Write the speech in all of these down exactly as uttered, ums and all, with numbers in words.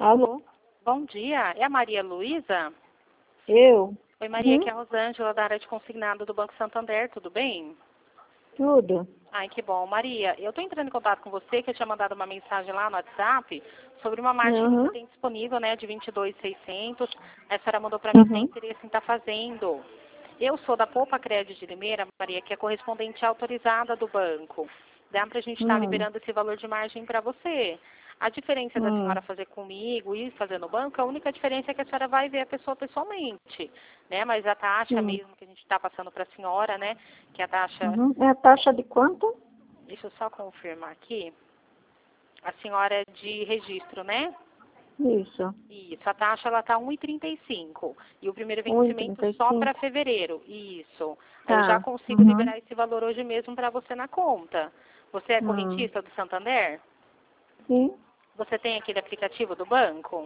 Alô? Bom dia, é a Maria Luísa? Eu? Oi, Maria, aqui Uhum. é a Rosângela, da área de consignado do Banco Santander, tudo bem? Tudo. Ai, que bom. Maria, eu estou entrando em contato com você, que eu tinha mandado uma mensagem lá no WhatsApp sobre uma margem que você Uhum. tem disponível, né, de vinte e dois mil e seiscentos. A senhora mandou para mim que tem Uhum. interesse em estar fazendo. Eu sou da Poupa Crédito de Limeira, Maria, que é correspondente autorizada do banco. Dá para a gente estar Hum. liberando esse valor de margem para você. A diferença da Hum. senhora fazer comigo e fazer no banco, a única diferença é que a senhora vai ver a pessoa pessoalmente, né? Mas a taxa Sim. mesmo que a gente está passando para a senhora, né? Que é a taxa, Uhum. É a taxa de quanto? deixa eu só confirmar aqui, a senhora é de registro, né? Isso. Isso, a taxa ela tá um e trinta e cinco e o primeiro Um e vencimento trinta e só para cinco. fevereiro. Isso. Aí eu já Tá. consigo Uhum. liberar esse valor hoje mesmo para você na conta. Você é Hum. correntista do Santander? Sim. Você tem aquele aplicativo do banco?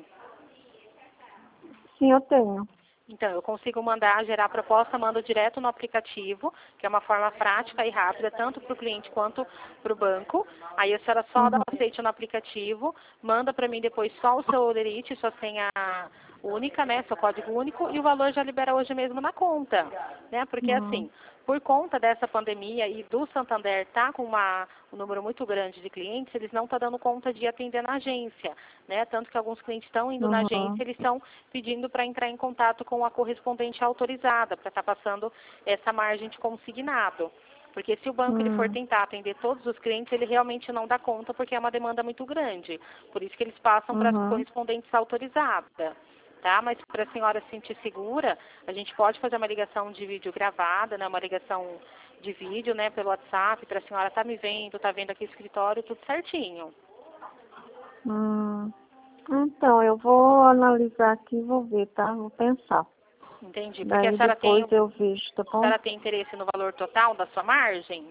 Sim, eu tenho. Então, eu consigo mandar, gerar a proposta, mando direto no aplicativo, que é uma forma prática e rápida, tanto para o cliente quanto para o banco. Aí a senhora só dá Uhum. o aceite no aplicativo, manda para mim depois só o seu olerite, sua senha única, né, seu código único, e o valor já libera hoje mesmo na conta, né, porque Uhum. assim, por conta dessa pandemia e do Santander estar tá com uma, um número muito grande de clientes, eles não estão dando conta de atender na agência, né, tanto que alguns clientes estão indo na Uhum. agência, eles estão pedindo para entrar em contato com a correspondente autorizada, para estar tá passando essa margem de consignado. Porque se o banco ele for Hum. tentar atender todos os clientes, ele realmente não dá conta, porque é uma demanda muito grande. Por isso que eles passam para as Uhum. correspondentes autorizadas. Tá? Mas para a senhora se sentir segura, a gente pode fazer uma ligação de vídeo gravada, né? Uma ligação de vídeo, né? Pelo WhatsApp, para a senhora estar tá me vendo, tá vendo aqui o escritório, tudo certinho. Hum. Então, eu vou analisar aqui e vou ver, tá? Vou pensar. Entendi. Porque a Daí senhora tem, depois a eu vejo, tá bom? senhora tem interesse no valor total da sua margem?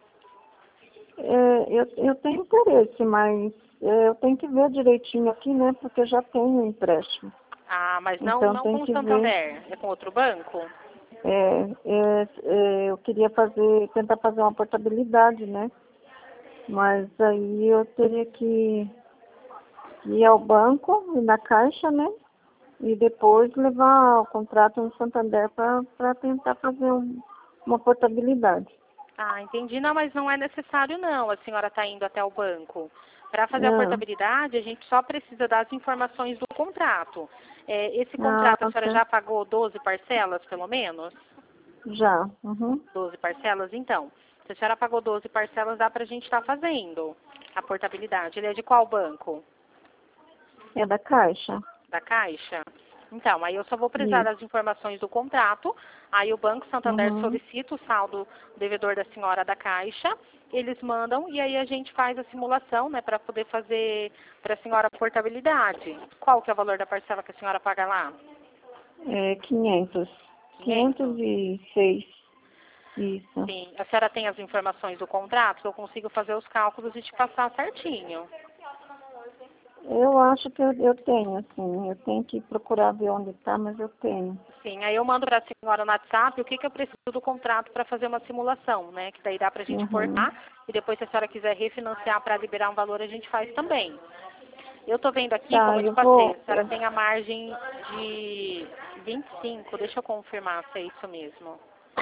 É, eu, eu tenho interesse, mas é, eu tenho que ver direitinho aqui, né? Porque eu já tenho um empréstimo. Ah, mas não, Então não tem com o que ver. Santander, é com outro banco? É, é, é, eu queria fazer, tentar fazer uma portabilidade, né? Mas aí eu teria que ir ao banco, ir na caixa, né? E depois levar o contrato no Santander para tentar fazer um, uma portabilidade. Ah, entendi. Não, mas não é necessário não, a senhora está indo até o banco. Para fazer a Ah, portabilidade, a gente só precisa das informações do contrato. É, esse contrato, a ah, senhora tá. já pagou doze parcelas, pelo menos? Já. Uhum. doze parcelas? Então, se a senhora pagou doze parcelas, dá para a gente estar fazendo a portabilidade. Ele é de qual banco? É da caixa. Da Caixa? Então, aí eu só vou precisar Isso. das informações do contrato, aí o Banco Santander Uhum. solicita o saldo devedor da senhora da Caixa, eles mandam e aí a gente faz a simulação, né, para poder fazer para a senhora a portabilidade. Qual que é o valor da parcela que a senhora paga lá? É quinhentos. quinhentos quinhentos? e seis. Isso. Sim. A senhora tem as informações do contrato? Eu consigo fazer os cálculos e te passar certinho. Eu acho que eu, eu tenho, assim. Eu tenho que procurar ver onde está, mas eu tenho. Sim, aí eu mando para a senhora no WhatsApp o que, que eu preciso do contrato para fazer uma simulação, né? Que daí dá para a gente Uhum. portar e depois se a senhora quiser refinanciar para liberar um valor, a gente faz também. Eu estou vendo aqui, como Tá, eu te eu passei, vou. a senhora tem a margem de vinte e cinco, deixa eu confirmar se é isso mesmo.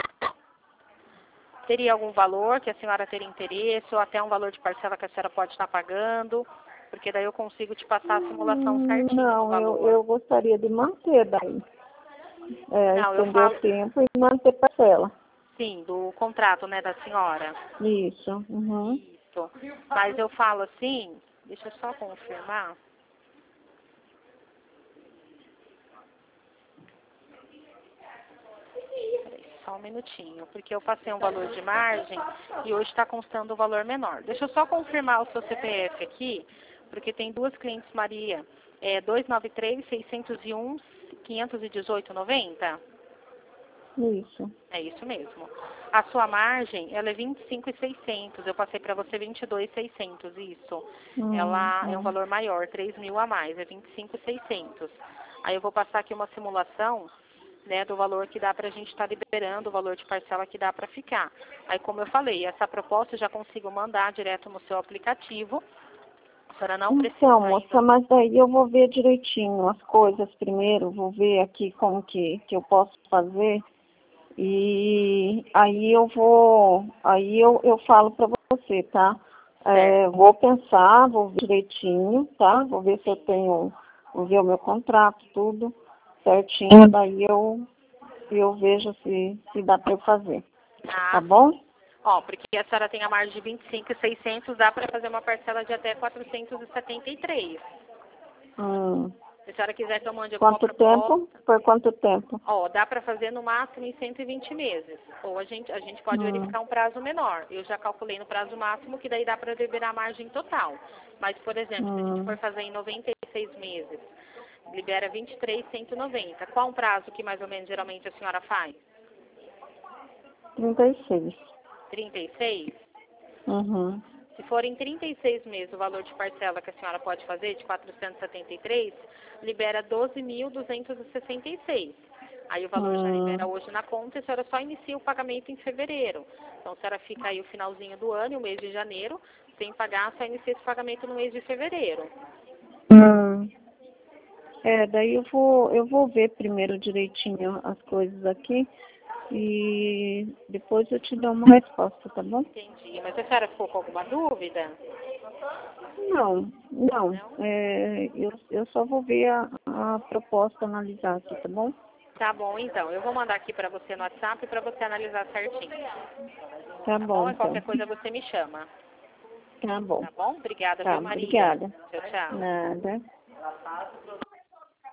Teria algum valor que a senhora teria interesse ou até um valor de parcela que a senhora pode estar pagando? Porque daí eu consigo te passar a simulação Hum, certinha do Não, eu, valor. eu gostaria de manter daí. É, Não, eu estender o falo, tempo e manter parcela. sim, do contrato, né, da senhora. Isso. Uhum. Isso. Mas eu falo assim, deixa eu só confirmar. Peraí, só um minutinho, porque eu passei um valor de margem e hoje está constando o valor menor. Deixa eu só confirmar o seu C P F aqui, porque tem duas clientes Maria. É dois nove três, seis zero um, cinco um oito, nove zero. Isso. É isso mesmo. A sua margem, ela é vinte e cinco mil e seiscentos. Eu passei para você vinte e dois mil e seiscentos, isso. Hum, Ela é um hum. valor maior, três mil a mais, é vinte e cinco mil e seiscentos. Aí eu vou passar aqui uma simulação, né, do valor que dá para a gente estar liberando, o valor de parcela que dá para ficar. Aí, como eu falei, essa proposta eu já consigo mandar direto no seu aplicativo. senhora não precisa Então, ainda. moça, mas daí eu vou ver direitinho as coisas primeiro, vou ver aqui como que, que eu posso fazer e aí eu vou, aí eu, eu falo para você, tá? É, vou pensar, vou ver direitinho, tá? Vou ver se eu tenho, vou ver o meu contrato, tudo certinho, daí eu, eu vejo se, se dá para eu fazer, Ah, tá bom? ó, porque a senhora tem a margem de vinte e cinco mil e seiscentos, dá para fazer uma parcela de até quatrocentos e setenta e três. Hum. Se a senhora quiser que eu mande alguma Quanto proposta, tempo? Por quanto tempo? ó, dá para fazer no máximo em cento e vinte meses. Ou a gente, a gente pode Hum. verificar um prazo menor. Eu já calculei no prazo máximo, que daí dá para liberar a margem total. Mas, por exemplo, se a gente Hum. for fazer em noventa e seis meses, libera vinte e três mil cento e noventa. Qual um prazo que mais ou menos geralmente a senhora faz? trinta e seis. trinta e seis? Uhum. Se for em trinta e seis meses o valor de parcela que a senhora pode fazer, de quatrocentos e setenta e três, libera doze mil duzentos e sessenta e seis. Aí o valor já libera Hum. hoje na conta e a senhora só inicia o pagamento em fevereiro. Então a senhora fica aí o finalzinho do ano e o mês de janeiro sem pagar, só inicia esse pagamento no mês de fevereiro. Hum. É, daí eu vou, eu vou ver primeiro direitinho as coisas aqui e depois eu te dou uma resposta, tá bom? Entendi. Mas a senhora ficou com alguma dúvida? Não, não. Não? É, eu, eu só vou ver a, a proposta, analisar aqui, tá bom? Tá bom, então. Eu vou mandar aqui para você no WhatsApp para você analisar certinho. Tá Tá bom, bom? E então. qualquer coisa você me chama. Tá bom. Tá bom? Obrigada, Tá, viu, Maria? obrigada. Tchau, tchau. Nada.